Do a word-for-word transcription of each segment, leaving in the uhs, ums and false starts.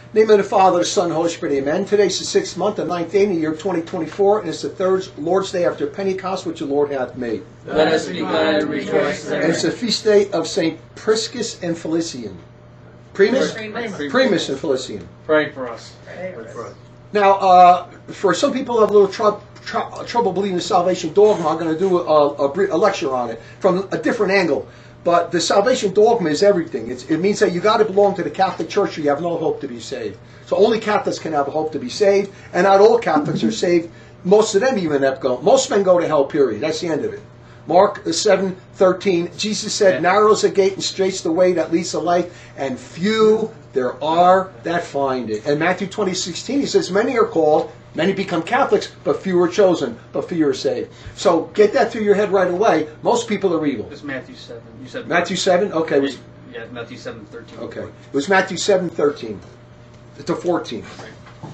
name of the Father, the Son, and the Holy Spirit, amen. Today's the sixth month, the ninth day in the year twenty twenty-four, and it's the third Lord's Day after Pentecost, which the Lord hath made. Let us be glad and rejoice therein. And it's the feast day of Saint Priscus and Felician. Primus? Primus. Primus and Felician. Pray for us. Pray for us. Now, uh, for some people who have a little tr- tr- trouble believing the salvation dogma, I'm going to do a, a, a lecture on it from a different angle. But the salvation dogma is everything. It's, it means that you got to belong to the Catholic Church or you have no hope to be saved. So only Catholics can have a hope to be saved, and not all Catholics are saved. Most of them even have gone. Most men go to hell, period. That's the end of it. Mark seven thirteen, Jesus said, yeah. Narrow's the gate and straight's the way that leads to life, and few there are that find it. And Matthew twenty sixteen, he says, many are called, many become Catholics, but few are chosen, but few are saved. So get that through your head right away. Most people are evil. It's Matthew seven. You said Matthew seven? Okay. It was, yeah, Matthew seven thirteen. Okay. It was Matthew seven thirteen to fourteen. Right.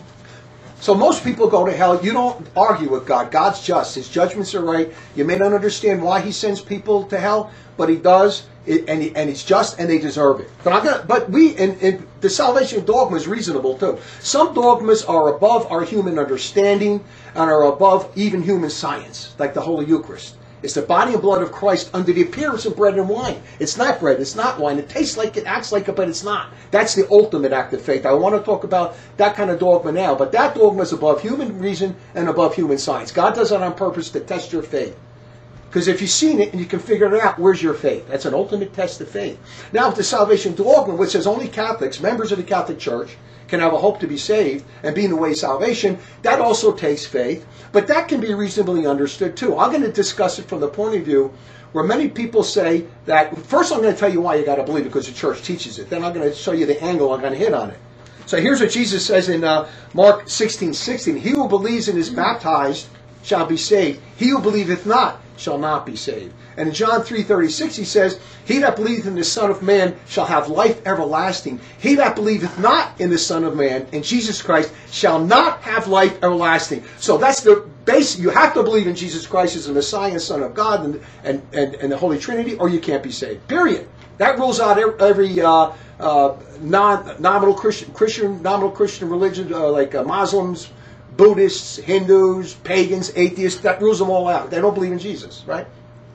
So most people go to hell. You don't argue with God. God's just. His judgments are right. You may not understand why he sends people to hell, but he does, it, and he, and he's just, and they deserve it. But I'm gonna, but we, in, in the salvation dogma is reasonable too. Some dogmas are above our human understanding and are above even human science, like the Holy Eucharist. It's the body and blood of Christ under the appearance of bread and wine. It's not bread, it's not wine. It tastes like it, acts like it, but it's not. That's the ultimate act of faith. I want to talk about that kind of dogma now, but that dogma is above human reason and above human science. God does that on purpose to test your faith. Because if you've seen it and you can figure it out, where's your faith? That's an ultimate test of faith. Now, with the salvation dogma, which says only Catholics, members of the Catholic Church, can have a hope to be saved and be in the way of salvation, that also takes faith. But that can be reasonably understood too. I'm going to discuss it from the point of view where many people say that, first I'm going to tell you why you got to believe it, because the church teaches it. Then I'm going to show you the angle I'm going to hit on it. So here's what Jesus says in uh, Mark sixteen sixteen. He who believes and is baptized shall be saved. He who believeth not shall not be saved. And in John three thirty-six he says, he that believeth in the Son of Man shall have life everlasting. He that believeth not in the Son of Man, in Jesus Christ, shall not have life everlasting. So that's the base. You have to believe in Jesus Christ as the Messiah and Son of God and, and, and, and the Holy Trinity, or you can't be saved. Period. That rules out every uh, uh, non, nominal Christian, Christian, nominal Christian religion, uh, like uh, Muslims, Buddhists, Hindus, pagans, atheists. That rules them all out. They don't believe in Jesus, right?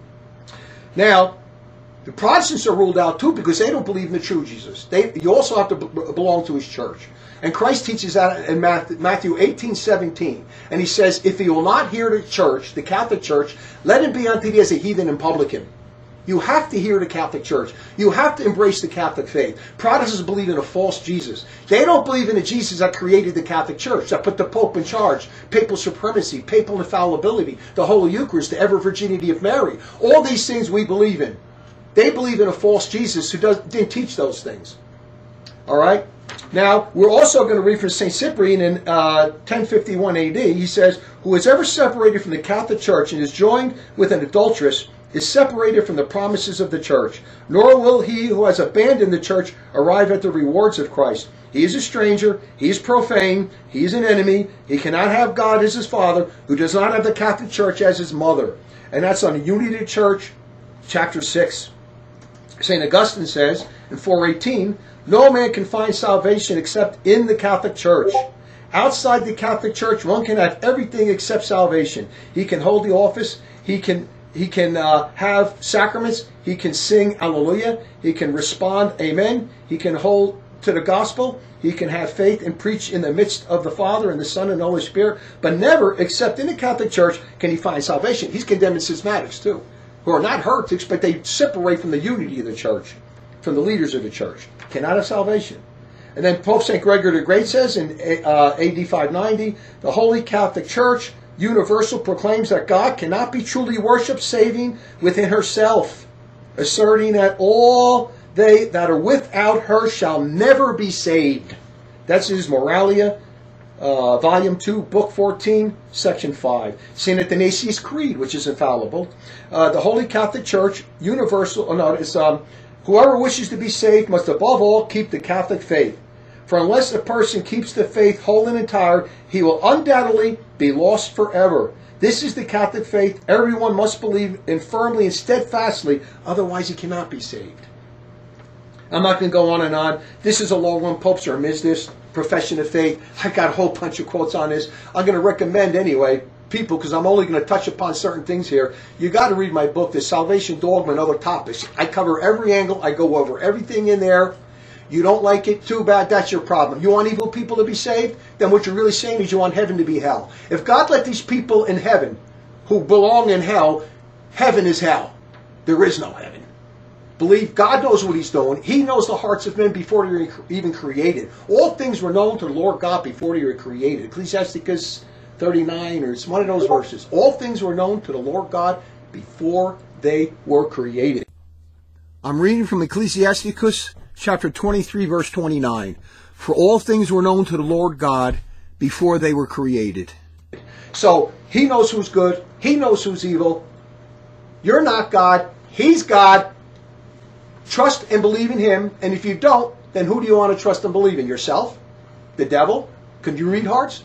Now, the Protestants are ruled out too because they don't believe in the true Jesus. They, you also have to b- belong to his church. And Christ teaches that in Matthew eighteen seventeen. And he says, if he will not hear the church, the Catholic Church, let him be unto thee as a heathen and publican. You have to hear the Catholic Church. You have to embrace the Catholic faith. Protestants believe in a false Jesus. They don't believe in a Jesus that created the Catholic Church, that put the Pope in charge, papal supremacy, papal infallibility, the Holy Eucharist, the ever virginity of Mary. All these things we believe in. They believe in a false Jesus who does, didn't teach those things. All right? Now, we're also going to read from Saint Cyprian in uh, ten fifty-one A D. He says, who is ever separated from the Catholic Church and is joined with an adulteress is separated from the promises of the church, nor will he who has abandoned the church arrive at the rewards of Christ. He is a stranger, he is profane, he is an enemy, he cannot have God as his father, who does not have the Catholic Church as his mother. And that's on the Unity of the Church, chapter six. Saint Augustine says in four eighteen, no man can find salvation except in the Catholic Church. Outside the Catholic Church, one can have everything except salvation. He can hold the office, he can He can uh, have sacraments. He can sing Alleluia. He can respond Amen. He can hold to the gospel. He can have faith and preach in the midst of the Father and the Son and the Holy Spirit. But never, except in the Catholic Church, can he find salvation. He's condemned in schismatics too, who are not heretics, but they separate from the unity of the church, from the leaders of the church. Cannot have salvation. And then Pope Saint Gregory the Great says in uh, A D five ninety, the Holy Catholic Church universal proclaims that God cannot be truly worshipped saving within herself, asserting that all they that are without her shall never be saved. That's his Moralia, uh, volume two, book fourteen, section five. Saint Athanasius Creed, which is infallible. Uh, the Holy Catholic Church, universal, oh no, it's, um, whoever wishes to be saved must above all keep the Catholic faith. For unless a person keeps the faith whole and entire, he will undoubtedly be lost forever. This is the Catholic faith. Everyone must believe in firmly and steadfastly, otherwise he cannot be saved. I'm not going to go on and on. This is a long one. Popes are amidst this. profession of faith. I got a whole bunch of quotes on this. I'm going to recommend anyway, people, because I'm only going to touch upon certain things here. You got to read my book, The Salvation Dogma and Other Topics. I cover every angle. I go over everything in there. You don't like it? Too bad. That's your problem. You want evil people to be saved? Then what you're really saying is you want heaven to be hell. If God let these people in heaven who belong in hell, heaven is hell. There is no heaven. Believe God knows what he's doing. He knows the hearts of men before they were even created. All things were known to the Lord God before they were created. Ecclesiasticus thirty-nine, or it's one of those verses. All things were known to the Lord God before they were created. I'm reading from Ecclesiasticus chapter twenty-three, verse twenty-nine. For all things were known to the Lord God before they were created. So he knows who's good. He knows who's evil. You're not God. He's God. Trust and believe in him. And if you don't, then who do you want to trust and believe in? Yourself? The devil? Can you read hearts?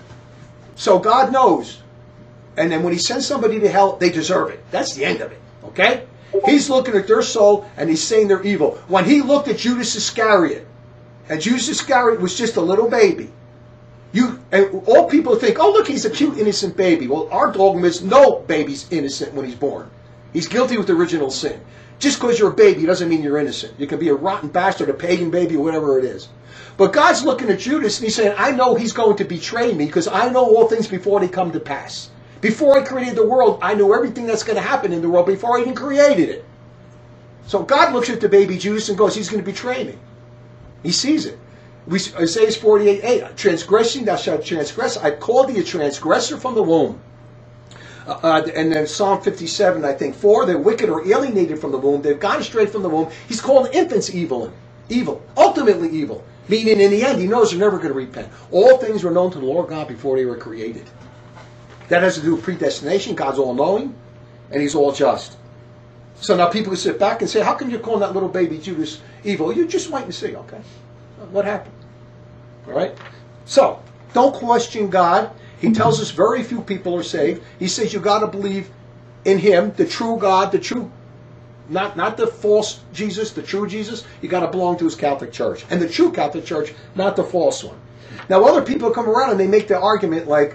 So God knows. And then when he sends somebody to hell, they deserve it. That's the end of it. Okay? He's looking at their soul and he's saying they're evil. When he looked at Judas Iscariot, and Judas Iscariot was just a little baby. You and all people think, oh look, he's a cute innocent baby. Well, our dogma is no baby's innocent when he's born. He's guilty with original sin. Just because you're a baby doesn't mean you're innocent. You can be a rotten bastard, a pagan baby, whatever it is. But God's looking at Judas and he's saying, I know he's going to betray me because I know all things before they come to pass. Before I created the world, I knew everything that's going to happen in the world before I even created it. So God looks at the baby Judas and goes, he's going to betray me. He sees it. We, Isaiah forty-eight eight, transgressing, thou shalt transgress. I called thee a transgressor from the womb. Uh, uh, and then Psalm fifty-seven, I think, for the wicked are alienated from the womb. They've gone straight from the womb. He's called infants evil. Evil. Ultimately evil. Meaning in the end, he knows they're never going to repent. All things were known to the Lord God before they were created. That has to do with predestination. God's all-knowing, and he's all-just. So now people can sit back and say, how come you're calling that little baby Judas evil? You just wait and see, okay? What happened? All right? So, don't question God. He tells us very few people are saved. He says you got to believe in him, the true God, the true, not, not the false Jesus, the true Jesus. You got to belong to his Catholic Church. And the true Catholic Church, not the false one. Now, other people come around and they make the argument like,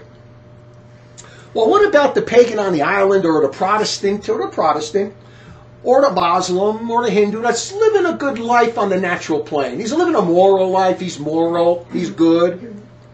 well, what about the pagan on the island or the Protestant or the Protestant or the Muslim or the Hindu that's living a good life on the natural plane? He's living a moral life. He's moral. He's good.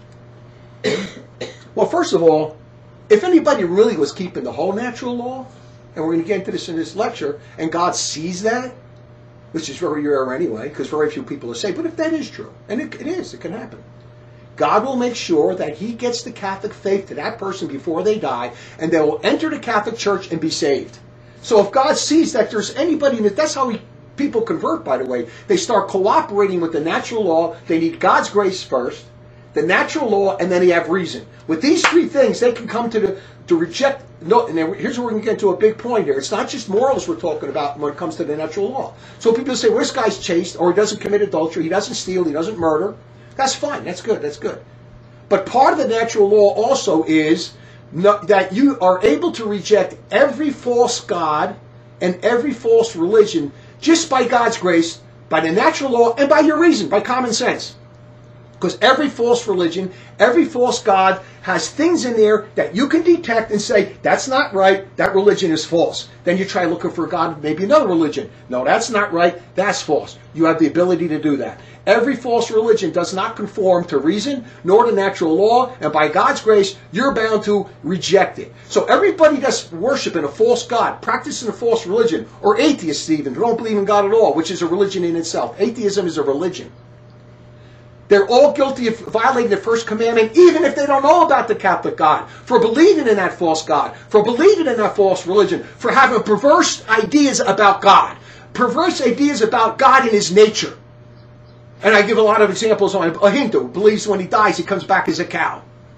Well, first of all, if anybody really was keeping the whole natural law, and we're going to get into this in this lecture, and God sees that, which is very rare anyway, because very few people are saved, but if that is true, and it, it is, it can happen, God will make sure that he gets the Catholic faith to that person before they die, and they will enter the Catholic Church and be saved. So if God sees that there's anybody in it, that's how he, people convert, by the way. They start cooperating with the natural law. They need God's grace first, the natural law, and then they have reason. With these three things, they can come to the to reject. No, and then here's where we're going to get to a big point here. It's not just morals we're talking about when it comes to the natural law. So people say, well, this guy's chaste, or he doesn't commit adultery, he doesn't steal, he doesn't murder. That's fine. That's good. That's good. But part of the natural law also is no, that you are able to reject every false god and every false religion just by God's grace, by the natural law, and by your reason, by common sense. Because every false religion, every false god has things in there that you can detect and say, that's not right, that religion is false. Then you try looking for God, maybe another religion. No, that's not right, that's false. You have the ability to do that. Every false religion does not conform to reason nor to natural law, and by God's grace, you're bound to reject it. So everybody that's worshiping a false god, practicing a false religion, or atheists even, who don't believe in God at all, which is a religion in itself. Atheism is a religion. They're all guilty of violating the first commandment, even if they don't know about the Catholic God, for believing in that false God, for believing in that false religion, for having perverse ideas about God, perverse ideas about God and his nature. And I give a lot of examples on a Hindu believes when he dies he comes back as a cow.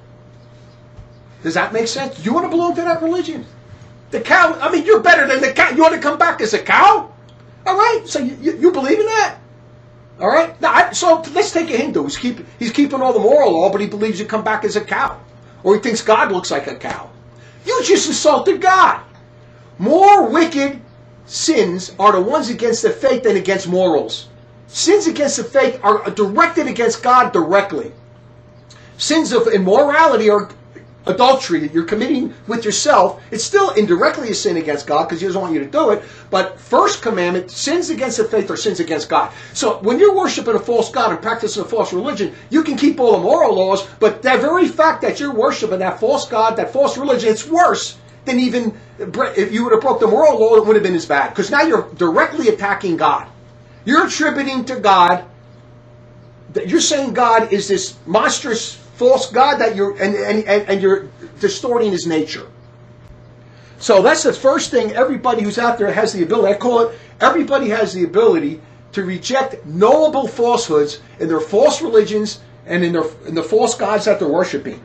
Does that make sense? You want to belong to that religion? The cow, I mean, you're better than the cow. You want to come back as a cow? All right, so you, you, you believe in that? All right? Now, I, so let's take a Hindu. He's, keep, he's keeping all the moral law, but he believes you come back as a cow. Or he thinks God looks like a cow. You just insulted God. More wicked sins are the ones against the faith than against morals. Sins against the faith are directed against God directly. Sins of immorality are adultery that you're committing with yourself. It's still indirectly a sin against God because he doesn't want you to do it. But first commandment, sins against the faith are sins against God. So when you're worshiping a false God and practicing a false religion, you can keep all the moral laws, but that very fact that you're worshiping that false God, that false religion, it's worse than even if you would have broke the moral law, it would have been as bad. Because now you're directly attacking God. You're attributing to God, that you're saying God is this monstrous false God that you're and, and, and you're distorting his nature. So that's the first thing. Everybody who's out there has the ability, I call it, everybody has the ability to reject knowable falsehoods in their false religions and in their in the false gods that they're worshiping.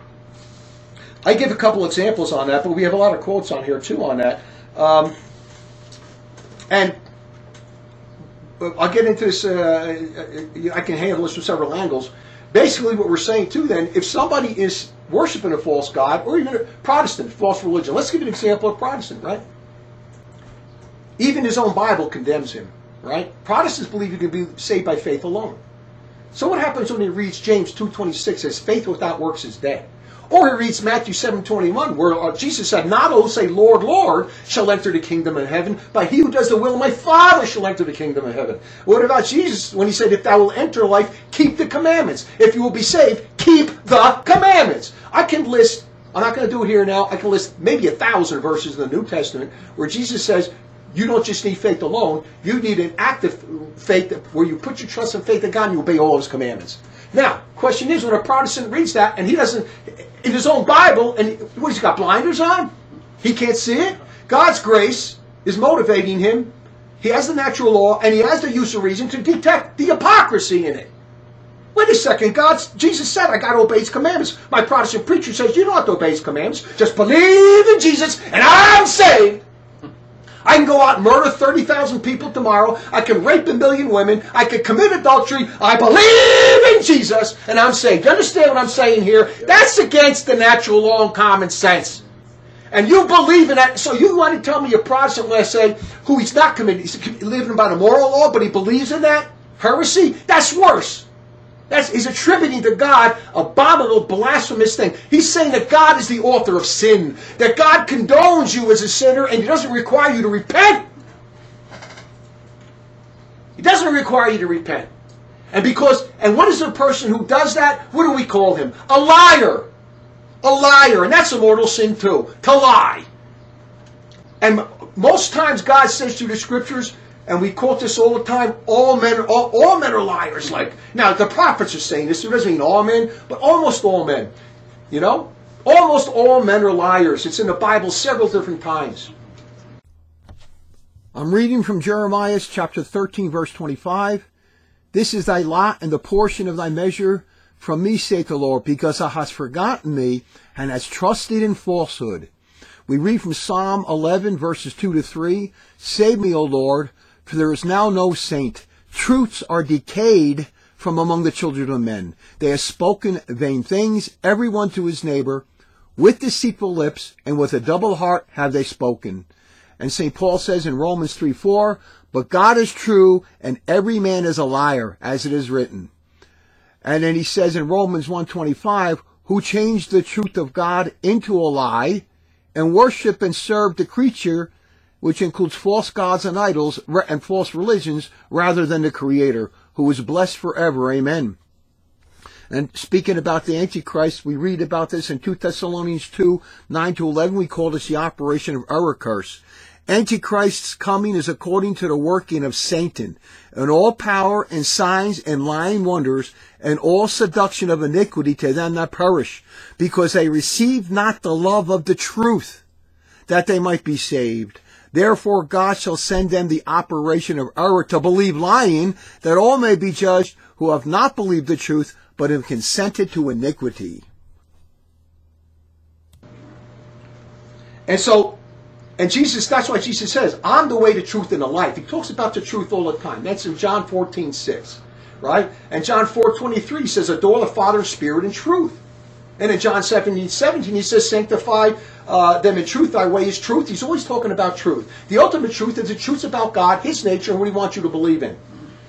I give a couple examples on that, but we have a lot of quotes on here too on that. Um, and I'll get into this, uh, I can handle this from several angles. Basically what we're saying too then, if somebody is worshiping a false god, or even a Protestant, false religion, let's give an example of Protestant, right? Even his own Bible condemns him, right? Protestants believe you can be saved by faith alone. So what happens when he reads James two twenty-six, says faith without works is dead? Or he reads Matthew seven twenty-one, where Jesus said, not all who say, Lord, Lord, shall enter the kingdom of heaven, but he who does the will of my Father shall enter the kingdom of heaven. What about Jesus when he said, if thou will enter life, keep the commandments. If you will be saved, keep the commandments. I can list, I'm not going to do it here now, I can list maybe a thousand verses in the New Testament where Jesus says, you don't just need faith alone, you need an active faith where you put your trust and faith in God and you obey all his commandments. Now, question is, when a Protestant reads that and he doesn't, in his own Bible, and what, he's got blinders on? He can't see it? God's grace is motivating him. He has the natural law, and he has the use of reason to detect the hypocrisy in it. Wait a second, God's, Jesus said, I got to obey his commandments. My Protestant preacher says, you don't have to obey his commandments. Just believe in Jesus, and I'm saved. I can go out and murder thirty thousand people tomorrow. I can rape a million women. I can commit adultery. I believe in Jesus, and I'm saved. Do you understand what I'm saying here? That's against the natural law and common sense. And you believe in that. So you want to tell me a Protestant when I say who he's not committing, he's living by the moral law, but he believes in that? Heresy? That's worse. That's, he's attributing to God abominable, blasphemous thing. He's saying that God is the author of sin, that God condones you as a sinner and he doesn't require you to repent. He doesn't require you to repent. And because, and what is the person who does that? What do we call him? A liar. A liar. And that's a mortal sin too, to lie. And most times God says through the scriptures, and we quote this all the time, all men are, all, all men are liars. Like, now, the prophets are saying this. It doesn't mean all men, but almost all men. You know? Almost all men are liars. It's in the Bible several different times. I'm reading from Jeremiah chapter thirteen, verse twenty-five. This is thy lot and the portion of thy measure from me, saith the Lord, because thou hast forgotten me and hast trusted in falsehood. We read from Psalm eleven, verses two to three. Save me, O Lord, for there is now no saint. Truths are decayed from among the children of men. They have spoken vain things, every one to his neighbor. With deceitful lips and with a double heart have they spoken. And Saint Paul says in Romans three four, but God is true, and every man is a liar, as it is written. And then he says in Romans one twenty-five, who changed the truth of God into a lie, and worship and serve the creature, which includes false gods and idols and false religions, rather than the Creator, who is blessed forever. Amen. And speaking about the Antichrist, we read about this in Second Thessalonians two, nine to eleven. We call this the operation of error curse. Antichrist's coming is according to the working of Satan, and all power and signs and lying wonders, and all seduction of iniquity to them that perish, because they received not the love of the truth, that they might be saved. Therefore God shall send them the operation of error to believe lying, that all may be judged who have not believed the truth, but have consented to iniquity. And so, and Jesus, that's why Jesus says, I'm the way, the truth, and the life. He talks about the truth all the time. That's in John fourteen six, right? And John four twenty-three says, adore the Father in spirit and truth. And in John seventeen seventeen, he says, sanctify uh, them in truth. Thy way is truth. He's always talking about truth. The ultimate truth is the truth about God, his nature, and what he wants you to believe in.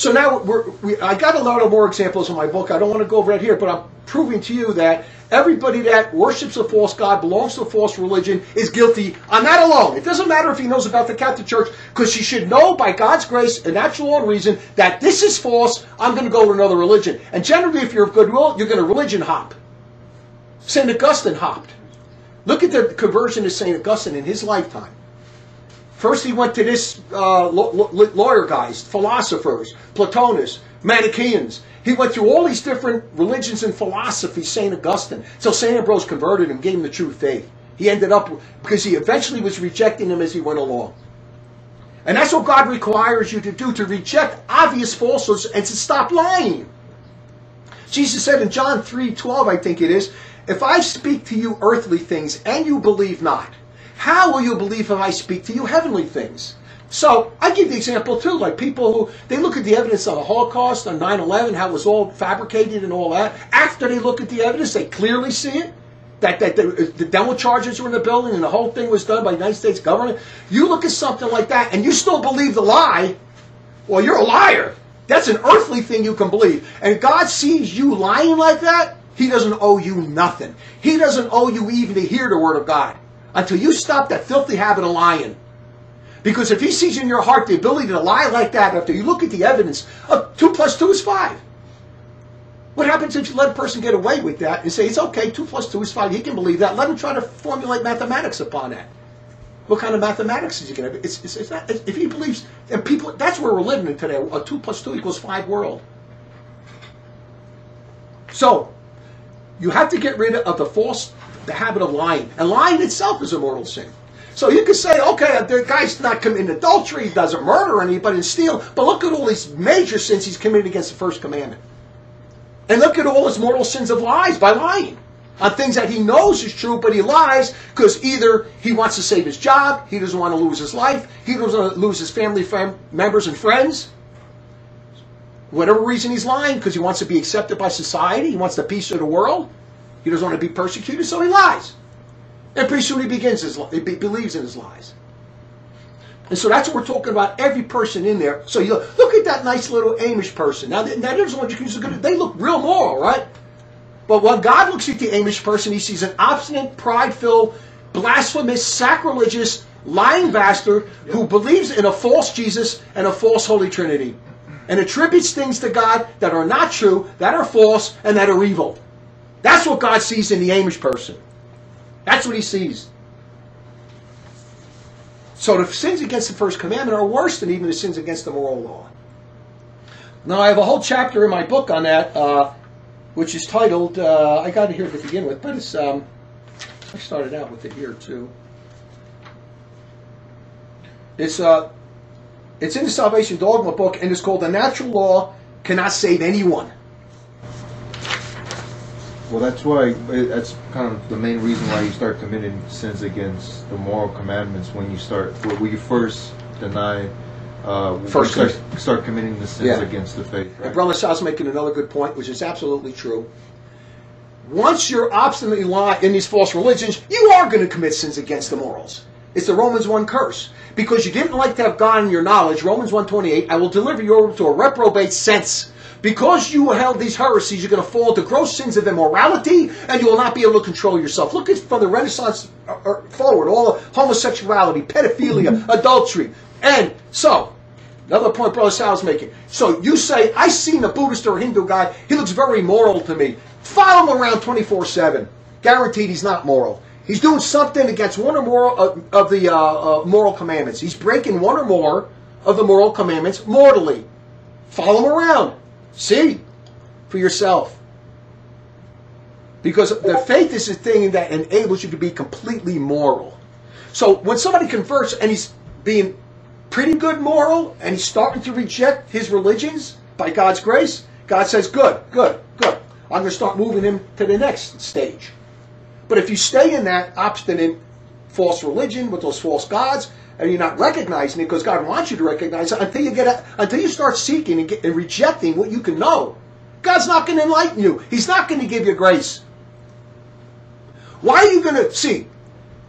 So now we're, we, I got a lot of more examples in my book. I don't want to go over that here, but I'm proving to you that everybody that worships a false god, belongs to a false religion, is guilty on that alone. It doesn't matter if he knows about the Catholic Church, because he should know by God's grace and natural law and reason that this is false, I'm going to go to another religion. And generally, if you're of goodwill, you're going to religion hop. Saint Augustine hopped. Look at the conversion of Saint Augustine in his lifetime. First he went to this uh, lawyer guys, philosophers, Platonists, Manichaeans. He went through all these different religions and philosophies, Saint Augustine, till Saint Ambrose converted him, gave him the true faith. He ended up, because he eventually was rejecting them as he went along. And that's what God requires you to do, to reject obvious falsehoods and to stop lying. Jesus said in John three twelve, I think it is, if I speak to you earthly things and you believe not, how will you believe if I speak to you heavenly things? So, I give the example too, like people who, they look at the evidence on the Holocaust, on nine eleven, how it was all fabricated and all that. After they look at the evidence, they clearly see it. That, that the, the demo charges were in the building and the whole thing was done by the United States government. You look at something like that and you still believe the lie, well, you're a liar. That's an earthly thing you can believe. And God sees you lying like that, He doesn't owe you nothing. He doesn't owe you even to hear the word of God until you stop that filthy habit of lying. Because if He sees in your heart the ability to lie like that, after you look at the evidence of two plus two is five. What happens if you let a person get away with that and say, it's okay, two plus two is five, he can believe that. Let him try to formulate mathematics upon that. What kind of mathematics is he going to be? It's, it's, it's not, if he believes, and people, that's where we're living in today, a two plus two equals five world. So, you have to get rid of the false, the habit of lying. And lying itself is a mortal sin. So you could say, okay, the guy's not committing adultery, he doesn't murder anybody and steal, but look at all these major sins he's committed against the first commandment. And look at all his mortal sins of lies by lying on things that he knows is true, but he lies because either he wants to save his job, he doesn't want to lose his life, he doesn't want to lose his family friend, members and friends. Whatever reason he's lying, because he wants to be accepted by society, he wants the peace of the world, he doesn't want to be persecuted, so he lies. And pretty soon he begins his, he believes in his lies. And so that's what we're talking about, every person in there. So you look at that nice little Amish person. Now, now there's one you can use. They look real moral, right? But when God looks at the Amish person, He sees an obstinate, pride-filled, blasphemous, sacrilegious, lying bastard who believes in a false Jesus and a false Holy Trinity. And attributes things to God that are not true, that are false, and that are evil. That's what God sees in the Amish person. That's what He sees. So the sins against the first commandment are worse than even the sins against the moral law. Now I have a whole chapter in my book on that, uh, which is titled, uh, I got it here to begin with, but it's, um, I started out with it here too. It's, uh, it's in the Salvation Dogma book, and it's called The Natural Law Cannot Save Anyone. Well, that's why, that's kind of the main reason why you start committing sins against the moral commandments when you start, when you first deny, uh, First start, start committing the sins Yeah. against the faith. Right? And Brother Sal's making another good point, which is absolutely true. Once you're obstinately lying in these false religions, you are going to commit sins against the morals. It's the Romans one curse. Because you didn't like to have God in your knowledge, Romans one twenty-eight, I will deliver you over to a reprobate sense. Because you held these heresies, you're going to fall into gross sins of immorality, and you will not be able to control yourself. Look at from the Renaissance forward, all the homosexuality, pedophilia, adultery. And so, another point Brother Sal's making. So you say, I seen a Buddhist or a Hindu guy, he looks very moral to me. Follow him around twenty-four seven. Guaranteed he's not moral. He's doing something against one or more of, of the uh, uh, moral commandments. He's breaking one or more of the moral commandments mortally. Follow him around. See for yourself. Because the faith is the thing that enables you to be completely moral. So when somebody converts and he's being pretty good moral and he's starting to reject his religions by God's grace, God says, good, good, good. I'm going to start moving him to the next stage. But if you stay in that obstinate false religion with those false gods, and you're not recognizing it because God wants you to recognize it until you get a, until you start seeking and, get, and rejecting what you can know, God's not going to enlighten you. He's not going to give you grace. Why are you going to see?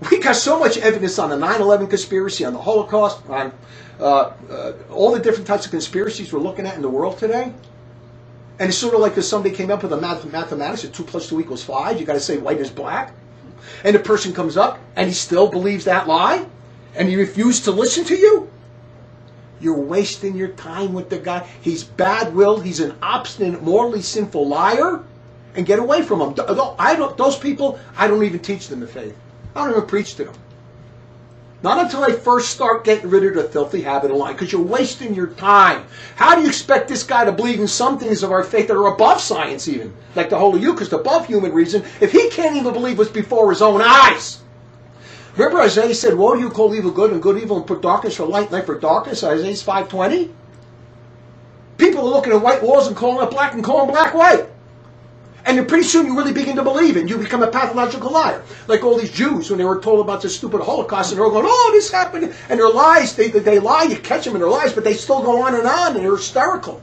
We got so much evidence on the nine eleven conspiracy, on the Holocaust, on uh, uh, all the different types of conspiracies we're looking at in the world today. And it's sort of like if somebody came up with a math- mathematics that two plus two equals five. You got to say white is black. And the person comes up and he still believes that lie, and he refused to listen to you. You're wasting your time with the guy. He's bad-willed. He's an obstinate, morally sinful liar. And get away from him. I don't, those people, I don't even teach them the faith. I don't even preach to them. Not until they first start getting rid of the filthy habit of lying, because you're wasting your time. How do you expect this guy to believe in some things of our faith that are above science even? Like the Holy Eucharist, above human reason, if he can't even believe what's before his own eyes. Remember Isaiah said, woe to you, call evil good and good evil, and put darkness for light, light for darkness, Isaiah five twenty? People are looking at white walls and calling it black and calling black white. And then pretty soon you really begin to believe it. You become a pathological liar. Like all these Jews when they were told about this stupid Holocaust, and they're all going, oh, this happened. And their lies, they, they lie, you catch them in their lies, but they still go on and on, and they're hysterical.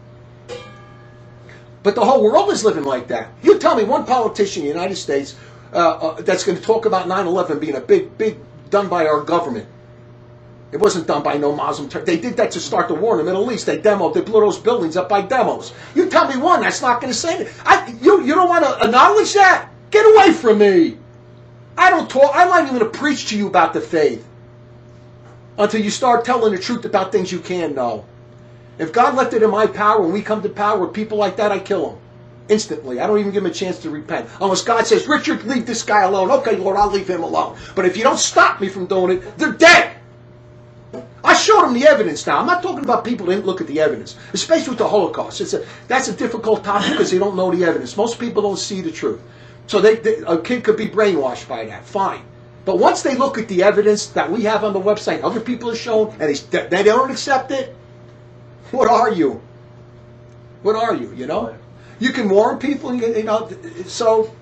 But the whole world is living like that. You tell me one politician in the United States uh, uh, that's going to talk about nine eleven being a big, big, done by our government. It wasn't done by no Muslim. Ter- they did that to start the war in the Middle East. They demoed, they blew those buildings up by demos. You tell me one that's not going to say that. I, you, you don't want to acknowledge that? Get away from me. I don't talk. I'm not even going to preach to you about the faith until you start telling the truth about things you can know. If God left it in my power, when we come to power with people like that, I kill them instantly. I don't even give them a chance to repent. Unless God says, Richard, leave this guy alone. Okay, Lord, I'll leave him alone. But if you don't stop me from doing it, they're dead. I showed them the evidence now. I'm not talking about people who didn't look at the evidence, especially with the Holocaust. It's a, that's a difficult topic because they don't know the evidence. Most people don't see the truth. So they, they, a kid could be brainwashed by that. Fine. But once they look at the evidence that we have on the website, other people have shown, and they, they don't accept it, what are you? What are you, you know? You can warn people, you know, so...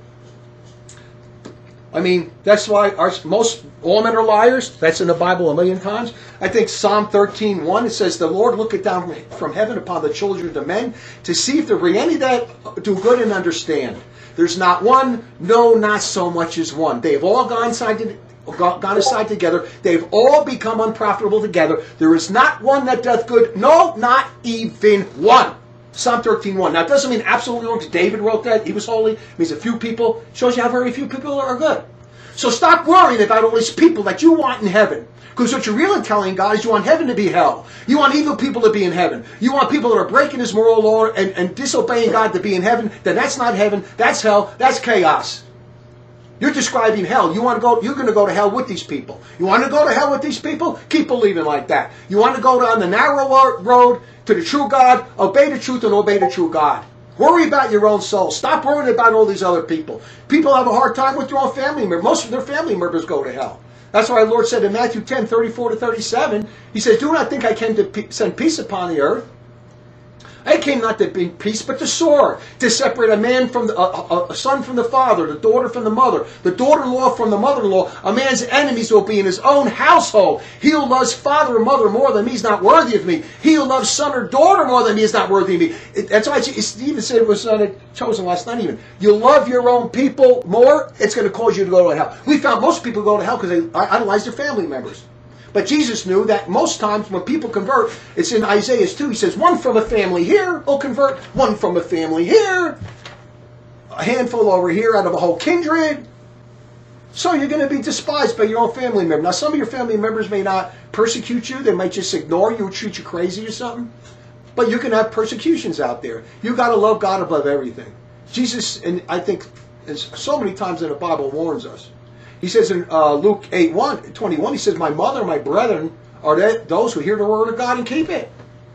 I mean, that's why our, most, all men are liars. That's in the Bible a million times. I think Psalm thirteen one, it says, the Lord looketh down from heaven upon the children of men to see if there be any that do good and understand. There's not one, no, not so much as one. They have all gone aside, to, gone aside together. They've all become unprofitable together. There is not one that doth good, no, not even one. Psalm thirteen one. Now, it doesn't mean absolutely wrong because David wrote that. He was holy. It means a few people. Shows you how very few people are good. So stop worrying about all these people that you want in heaven. Because what you're really telling God is you want heaven to be hell. You want evil people to be in heaven. You want people that are breaking his moral law and, and disobeying God to be in heaven. Then that's not heaven. That's hell. That's chaos. You're describing hell. You want to go, you're going to go to hell with these people. You want to go to hell with these people? Keep believing like that. You want to go down the narrow road to the true God? Obey the truth and obey the true God. Worry about your own soul. Stop worrying about all these other people. People have a hard time with their own family members. Most of their family members go to hell. That's why our Lord said in Matthew ten, thirty-four to thirty-seven, he says, do not think I came to send peace upon the earth. I came not to bring peace, but the sword, to separate a man from the, a, a son from the father, the daughter from the mother, the daughter-in-law from the mother-in-law. A man's enemies will be in his own household. He who loves father or mother more than me is not worthy of me. He who loves son or daughter more than me is not worthy of me. It, that's why Stephen said it was uh, chosen last night even. You love your own people more, it's going to cause you to go to hell. We found most people go to hell because they idolize their family members. But Jesus knew that most times when people convert, it's in Isaiah two, he says, one from a family here will convert, one from a family here, a handful over here out of a whole kindred. So you're going to be despised by your own family member. Now some of your family members may not persecute you, they might just ignore you or treat you crazy or something. But you can have persecutions out there. You got to love God above everything. Jesus, and I think so many times in the Bible, warns us. He says in uh, Luke eight twenty-one, he says, my mother and my brethren are they, those who hear the word of God and keep it.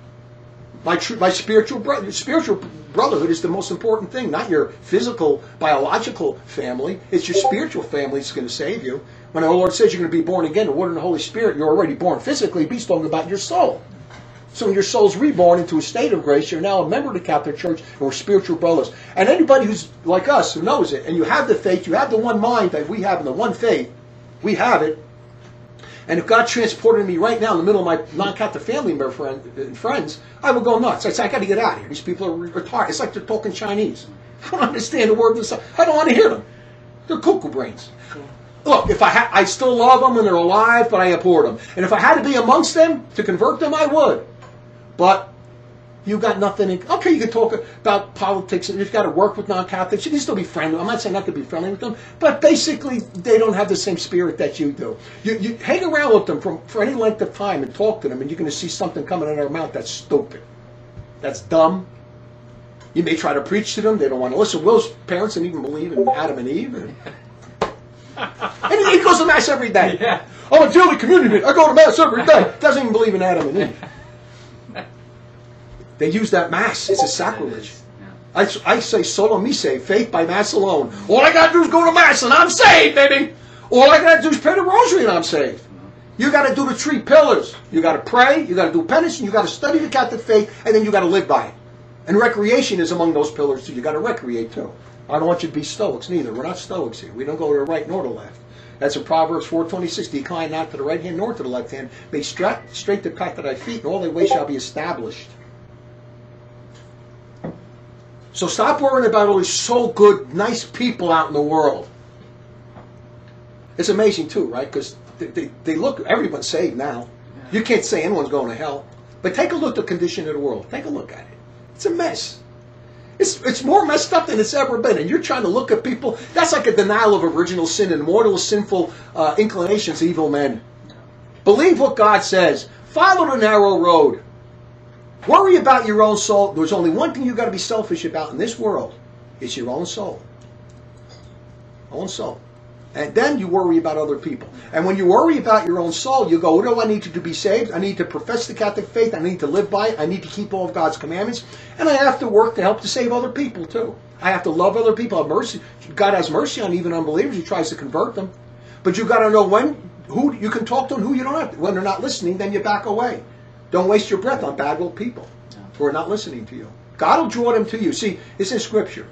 My tr- my spiritual, bro- spiritual brotherhood is the most important thing, not your physical, biological family. It's your spiritual family that's going to save you. When the Lord says you're going to be born again, the water and the Holy Spirit, you're already born physically, but he's talking about your soul. So when your soul's reborn into a state of grace, you're now a member of the Catholic Church, and we're spiritual brothers. And anybody who's like us, who knows it, and you have the faith, you have the one mind that we have in the one faith, we have it. And if God transported me right now in the middle of my non-Catholic family member friend, and friends, I would go nuts. I'd say, I got to get out of here. These people are retarded. It's like they're talking Chinese. I don't understand the word of the song. I don't want to hear them. They're cuckoo brains. look, if I ha- I still love them and they're alive, but I abhor them. And if I had to be amongst them to convert them, I would. But you got nothing in, okay, you can talk about politics and you've got to work with non-Catholics. You can still be friendly. I'm not saying not to be friendly with them, but basically they don't have the same spirit that you do. You, you hang around with them for, for any length of time and talk to them, and you're going to see something coming out of their mouth that's stupid. That's dumb. You may try to preach to them. They don't want to listen. Will's parents didn't even believe in Adam and Eve. And, and he goes to Mass every day. Yeah. I'm a daily community. I go to Mass every day. Doesn't even believe in Adam and Eve. They use that Mass. It's a sacrilege. I, I say solo mise, faith by Mass alone. All I got to do is go to Mass and I'm saved, baby. All I got to do is pray the rosary and I'm saved. You got to do the three pillars. You got to pray, you got to do penance, and you got to study the Catholic faith, and then you got to live by it. And recreation is among those pillars too. You got to recreate too. I don't want you to be Stoics neither. We're not Stoics here. We don't go to the right nor the left. That's in Proverbs four twenty-six. Decline not to the right hand nor to the left hand. Make straight, straight the path of thy feet, and all thy ways shall be established. So stop worrying about all these so good, nice people out in the world. It's amazing too, right? Because they, they, they look, everyone's saved now. You can't say anyone's going to hell. But take a look at the condition of the world. Take a look at it. It's a mess. It's, it's more messed up than it's ever been. And you're trying to look at people. That's like a denial of original sin and mortal sinful uh, inclinations of evil men. Believe what God says. Follow the narrow road. Worry about your own soul. There's only one thing you've got to be selfish about in this world. It's your own soul. Own soul. And then you worry about other people. And when you worry about your own soul, you go, what do I need to do to be saved? I need to profess the Catholic faith. I need to live by it. I need to keep all of God's commandments. And I have to work to help to save other people too. I have to love other people. Have mercy. God has mercy on even unbelievers. He tries to convert them. But you've got to know when, who you can talk to and who you don't have to. When they're not listening, then you back away. Don't waste your breath on bad willed people who are not listening to you. God will draw them to you. See, it's in Scripture.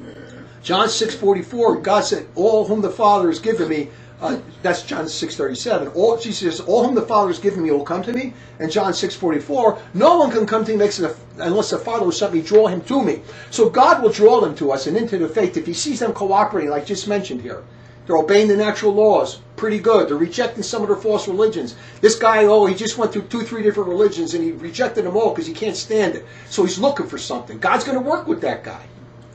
John six forty-four, God said, all whom the Father has given me, uh, that's John six thirty-seven, all, Jesus says, all whom the Father has given me will come to me. And John six forty-four, no one can come to me unless the Father will sent me, draw him to me. So God will draw them to us and into the faith if he sees them cooperating, like just mentioned here. They're obeying the natural laws. Pretty good. They're rejecting some of their false religions. This guy, oh, he just went through two, three different religions and he rejected them all because he can't stand it. So he's looking for something. God's going to work with that guy.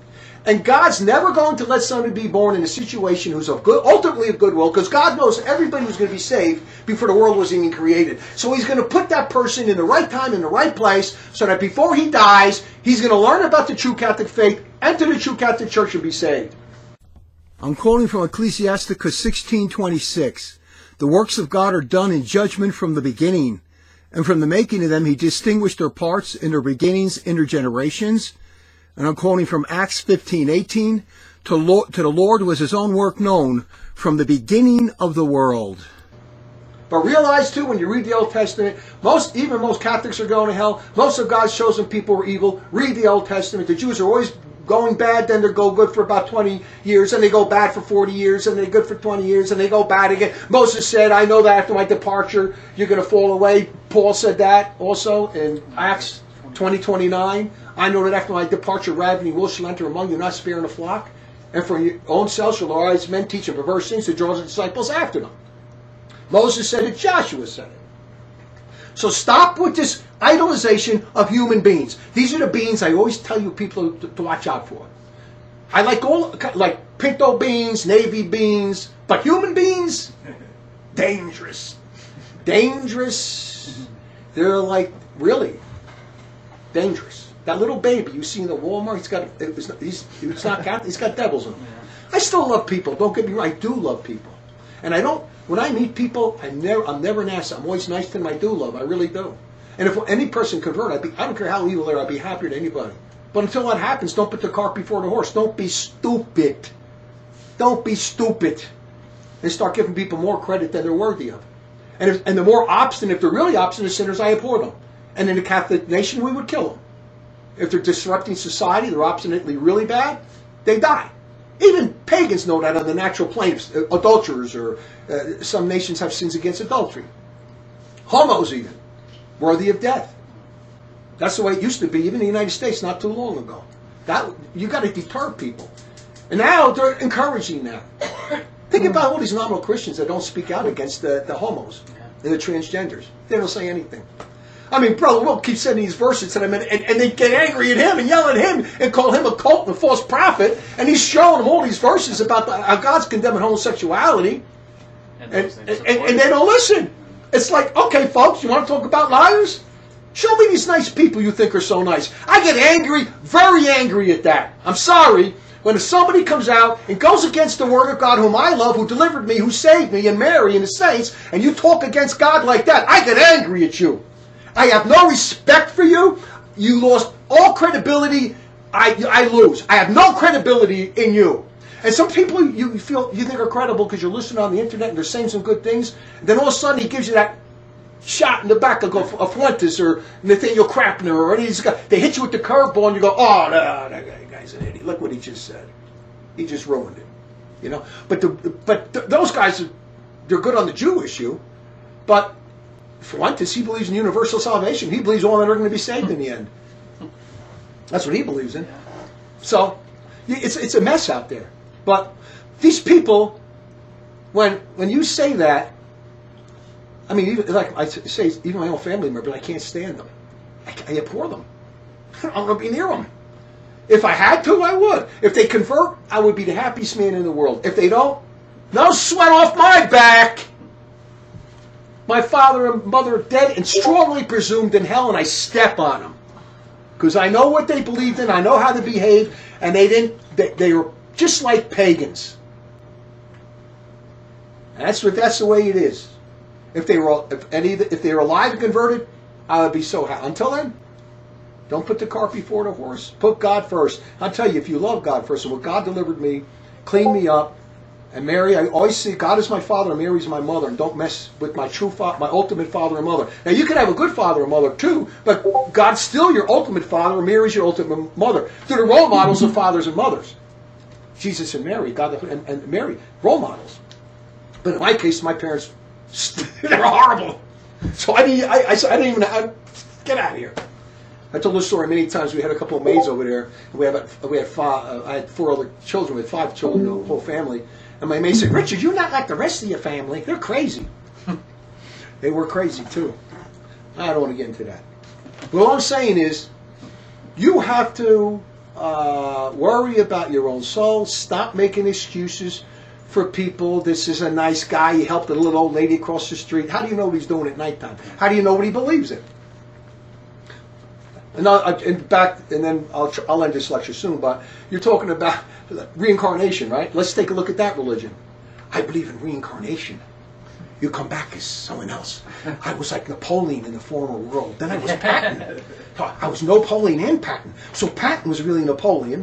And God's never going to let somebody be born in a situation who's of good, ultimately of goodwill, because God knows everybody was going to be saved before the world was even created. So he's going to put that person in the right time, in the right place, so that before he dies, he's going to learn about the true Catholic faith, enter the true Catholic Church, and be saved. I'm quoting from Ecclesiasticus sixteen twenty-six. The works of God are done in judgment from the beginning, and from the making of them he distinguished their parts in their beginnings in their generations. And I'm quoting from Acts fifteen eighteen. To, Lord, to the Lord was his own work known from the beginning of the world. But realize too, when you read the Old Testament, most, even most Catholics are going to hell. Most of God's chosen people were evil. Read the Old Testament. The Jews are always going bad, then they go good for about twenty years, and they go bad for forty years, and they're good for twenty years, and they go bad again. Moses said, I know that after my departure, you're going to fall away. Paul said that also in Acts twenty twenty-nine. I know that after my departure, ravening wolves shall enter among you, not sparing the flock. And for your own selves shall arise men teaching perverse things to draw the disciples after them. Moses said it, Joshua said it. So stop with this idolization of human beings. These are the beings I always tell you people to, to watch out for. I like all like pinto beans, navy beans, but human beings, dangerous, dangerous. They're like really dangerous. That little baby you see in the Walmart, he's got it was, he's it's not got he's got devils in him. I still love people. Don't get me wrong. I do love people, and I don't. When I meet people, I never, I'm never nasty. I'm always nice to them. I do love. I really do. And if any person convert, I'd be, I don't care how evil they are, I'd be happier than anybody. But until that happens, don't put the cart before the horse. Don't be stupid. Don't be stupid. And start giving people more credit than they're worthy of. And if, and the more obstinate, if they're really obstinate sinners, I abhor them. And in the Catholic nation, we would kill them. If they're disrupting society, they're obstinately really bad, they die. Even pagans know that on the natural plane. Adulterers, or uh, some nations have sins against adultery. Homos even, worthy of death. That's the way it used to be, even in the United States, not too long ago. That you got to deter people, and now they're encouraging that. Think about all these nominal Christians that don't speak out against the, the homos and the transgenders. They don't say anything. I mean, Brother Will keeps sending these verses to them, and, and, and they get angry at him and yell at him and call him a cult and a false prophet, and he's showing them all these verses about the, how God's condemning homosexuality, And, and, those things and, support and it. they don't listen. It's like, okay, folks, you want to talk about liars? Show me these nice people you think are so nice. I get angry, very angry at that. I'm sorry. When somebody comes out and goes against the Word of God, whom I love, who delivered me, who saved me, and Mary and the saints, and you talk against God like that, I get angry at you. I have no respect for you. You lost all credibility. I, I lose. I have no credibility in you. And some people you feel you think are credible because you're listening on the internet and they're saying some good things. And then all of a sudden he gives you that shot in the back of a Fuentes or Nathaniel Crapner or any of these guys. They hit you with the curveball and you go, oh, no, that guy's an idiot. Look what he just said. He just ruined it. You know. But the, but th- those guys, they're good on the Jew issue. But Fuentes, he believes in universal salvation. He believes all men are going to be saved in the end. That's what he believes in. So it's it's a mess out there. But these people, when when you say that, I mean, even, like I say, even my own family member, I can't stand them. I, I abhor them. I don't want to be near them. If I had to, I would. If they convert, I would be the happiest man in the world. If they don't, no sweat off my back. My father and mother are dead and strongly presumed in hell, and I step on them. Because I know what they believed in, I know how to behave, and they didn't, they, they were just like pagans. And that's what that's the way it is. If they were if any if they were alive and converted, I would be so happy. Until then, don't put the cart before the horse. Put God first. I'll tell you, if you love God first, and what God delivered me, cleaned me up, and Mary, I always see God is my father and Mary is my mother, and don't mess with my true father, my ultimate father and mother. Now you can have a good father and mother too, but God's still your ultimate father and Mary's your ultimate mother. They're the role models of fathers and mothers. Jesus and Mary, God and, and Mary, role models. But in my case, my parents, they were horrible. So I didn't, I, I, I didn't even, I, get out of here. I told this story many times. We had a couple of maids over there. And we had, we had five, uh, I had four other children. We had five children, the whole family. And my maid said, Richard, you're not like the rest of your family. They're crazy. They were crazy too. I don't want to get into that. But all I'm saying is, you have to uh, worry about your own soul. Stop making excuses for people. This is a nice guy. He helped a little old lady across the street. How do you know what he's doing at nighttime? How do you know what he believes in? And, I'll, and back, and then I'll I'll end this lecture soon. But you're talking about reincarnation, right? Let's take a look at that religion. I believe in reincarnation. You come back as someone else. I was like Napoleon in the former world. Then I was Patton. I was Napoleon and Patton. So Patton was really Napoleon,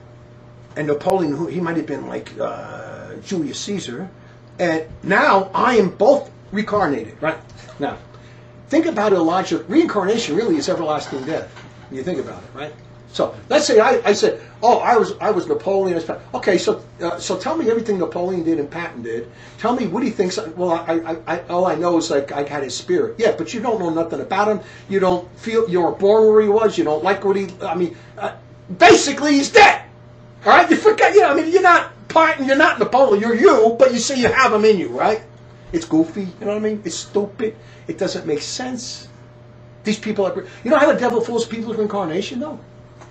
and Napoleon, who he might have been like uh, Julius Caesar. And now I am both reincarnated, right? Now, think about Elijah. Reincarnation really is everlasting death. When you think about it, right? So let's say I, I said, oh, I was I was Napoleon. I was Patton. Okay, so uh, so tell me everything Napoleon did and Patton did. Tell me what he thinks. Well, I, I, I all I know is like I had his spirit. Yeah, but you don't know nothing about him. You don't feel you weren't born where he was. You don't like what he. I mean, uh, basically he's dead. All right, you forget. You know, I mean, you're not Patton. You're not Napoleon. You're you, but you say you have him in you, right? It's goofy. You know what I mean? It's stupid. It doesn't make sense. These people are. You know how the devil fools people with reincarnation, though?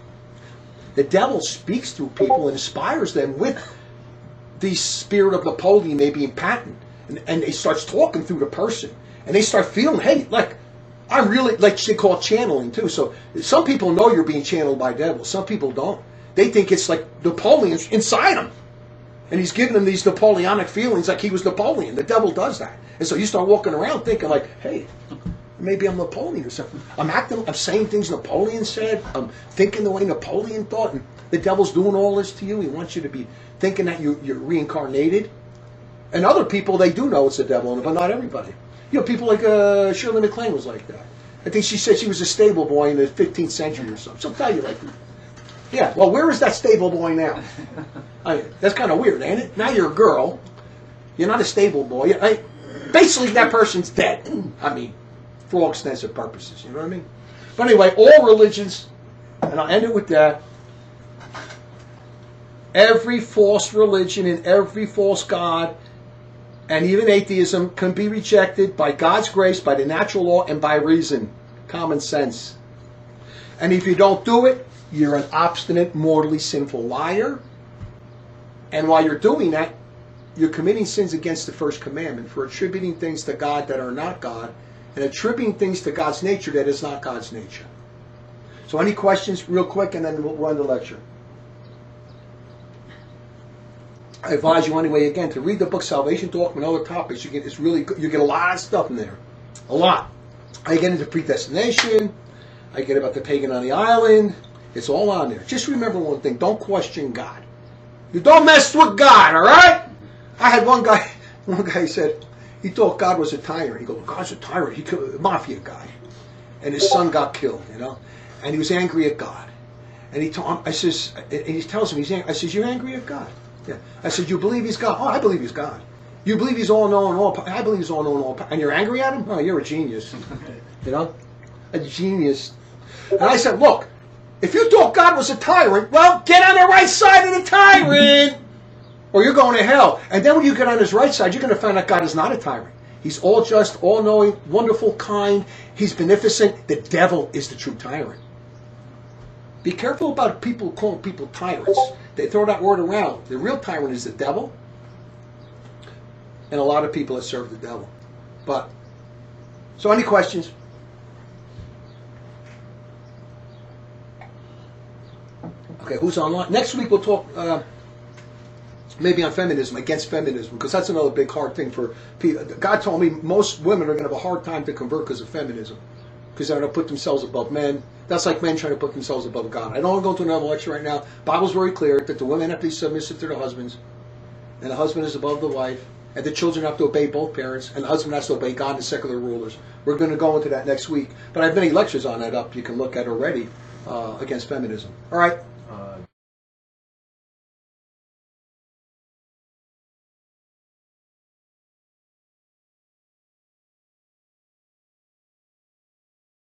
The devil speaks through people and inspires them with the spirit of Napoleon, maybe in Patton. And, and he starts talking through the person. And they start feeling, hey, look, I'm really, like they call it channeling too. So some people know you're being channeled by devils. Some people don't. They think it's like Napoleon's inside them. And he's giving them these Napoleonic feelings like he was Napoleon. The devil does that. And so you start walking around thinking like, hey, maybe I'm Napoleon or something. I'm acting, I'm saying things Napoleon said. I'm thinking the way Napoleon thought. And the devil's doing all this to you. He wants you to be thinking that you, you're reincarnated. And other people, they do know it's the devil, but not everybody. You know, people like uh, Shirley MacLaine was like that. I think she said she was a stable boy in the fifteenth century or something. She'll tell you like, yeah, well, where is that stable boy now? I, that's kind of weird, ain't it? Now you're a girl. You're not a stable boy. I, basically, that person's dead. I mean, for all extensive purposes, you know what I mean? But anyway, all religions, and I'll end it with that, Every false religion and every false god and even atheism can be rejected by God's grace, by the natural law, and by reason, common sense. And if you don't do it, you're an obstinate, mortally sinful liar. And while you're doing that, you're committing sins against the first commandment for attributing things to God that are not God and attributing things to God's nature that is not God's nature. So any questions real quick, and then we'll run the lecture. I advise you anyway, again, to read the book Salvation Talk and other topics. You get it's really good. You get a lot of stuff in there. A lot. I get into predestination. I get about the pagan on the island. It's all on there. Just remember one thing. Don't question God. You don't mess with God, all right? I had one guy, one guy said, he thought God was a tyrant. He goes, God's a tyrant. He killed a mafia guy. And his son got killed, you know? And he was angry at God. And he told him, I says, and he tells him, he's angry. I says, you're angry at God? Yeah. I said, you believe he's God? Oh, I believe he's God. You believe he's all knowing, all I believe he's all knowing, all and you're angry at him? Oh, you're a genius. You know? A genius. And I said, look, if you thought God was a tyrant, well, get on the right side of the tyrant, or you're going to hell. And then when you get on his right side, you're going to find out God is not a tyrant. He's all just, all knowing, wonderful, kind. He's beneficent. The devil is the true tyrant. Be careful about people calling people tyrants. They throw that word around. The real tyrant is the devil. And a lot of people that serve the devil. But, so any questions? Okay, who's online? Next week we'll talk uh, maybe on feminism, against feminism, because that's another big hard thing for people. God told me most women are going to have a hard time to convert because of feminism, because they're going to put themselves above men. That's like men trying to put themselves above God. I don't want to go into another lecture right now. Bible's very clear that the women have to be submissive to their husbands, and the husband is above the wife, and the children have to obey both parents, and the husband has to obey God and the secular rulers. We're going to go into that next week, but I have many lectures on that up you can look at already uh, against feminism. All right.